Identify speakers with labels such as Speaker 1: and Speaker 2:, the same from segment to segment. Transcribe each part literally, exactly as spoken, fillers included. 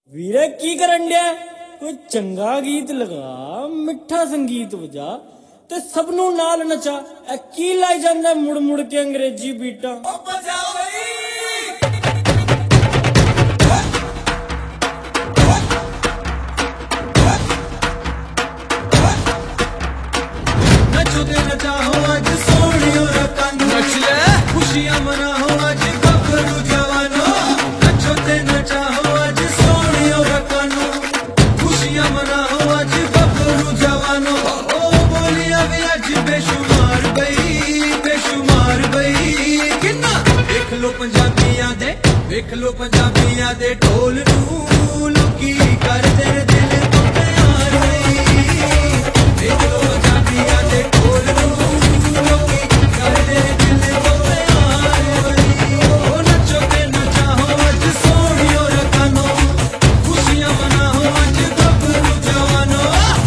Speaker 1: ਵੀਰੇ ਕੀ ਕਰਨ ਡਿਆ? ਕੋਈ ਚੰਗਾ ਗੀਤ ਲਗਾ, ਮਿੱਠਾ ਸੰਗੀਤ ਵਜਾ ਤੇ ਸਭ ਨੂੰ ਨਾਲ ਨਚਾ। ਇਹ ਕੀ ਲਾਈ ਜਾਂਦਾ ਮੁੜ ਮੁੜ ਕੇ ਅੰਗਰੇਜ਼ੀ ਬੀਟਾਂ? ਓ ਬਜਾਓ ਬਈ
Speaker 2: नचो ते नचाओ आज सोनियो रकानो, नच ले खुशियां मनाओ आज गभरू जवानो। नचो ते नचाओ आज सोनियो रकानो, खुशियां मनाओ आज गभरू जवानो। ओ बोलिया भी आज बेशुमार बई बेशुमार बई किन्ना। देख लो पंजाबियां दे देख लो पंजाबियां दे ढोल नू लोकी कर तेरे दिल तो प्यार बई। देख लो पंजाबियां दे ढोल नू लोकी कर तेरे दिल तो प्यार बई। ओ नचो ते नचाओ आज सोनियो रकानो, खुशियां मनाओ आज गभरू जवानो।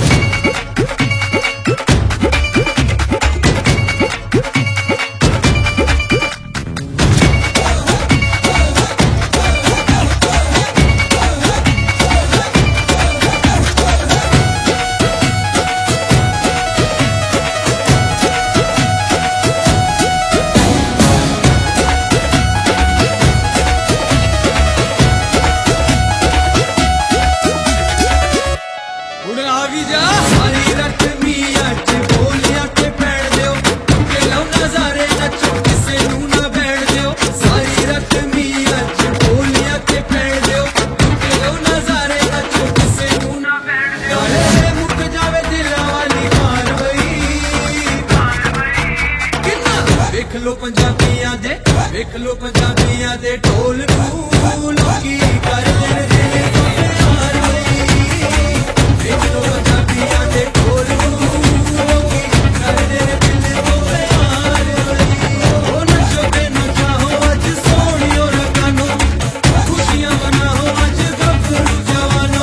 Speaker 2: सारी रत मिया च बोलिया ते बैठ दियो, के लो नजारे नचो किसे नू ना बैठ दियो। सारी रत मिया च बोलिया ते बैठ दियो, के लो नजारे नचो किसे नू ना बैठ दियो। अरे मुक जावे दिल वाली मार बई किन्ना। देख लो पंजाबियां दे देख लो पंजाबियां दे ढोल नू लोकी कर तेरे दिल तो प्यार बई। देख लो पंजाबियां दे ढोल नू लोकी कर तेरे दिल तो प्यार बई। ओ नचो ते नचाओ आज सोनियो रकानो, खुशियां मनाओ आज गभरू जवानो।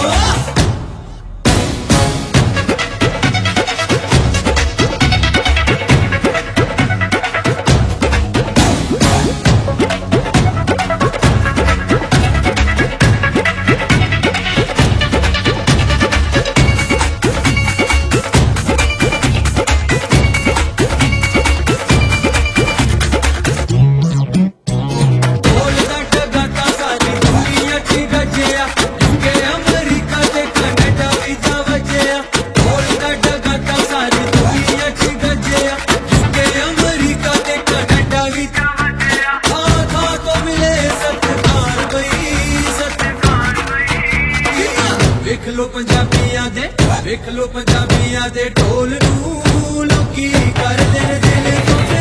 Speaker 2: देख लो पंजाबियां दे देख लो पंजाबियां दे ढोल नू लोकी कर तेरे दिल तो